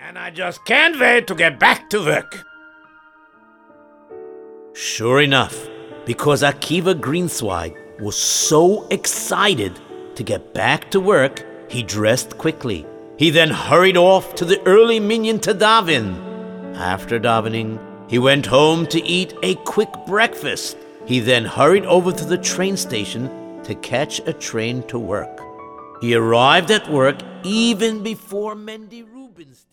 and I just can't wait to get back to work. Sure enough, because Akiva Greenswag was so excited to get back to work, he dressed quickly. He then hurried off to the early minyan to daven. After davening, he went home to eat a quick breakfast. He then hurried over to the train station to catch a train to work. He arrived at work even before Mendy Rubinstein.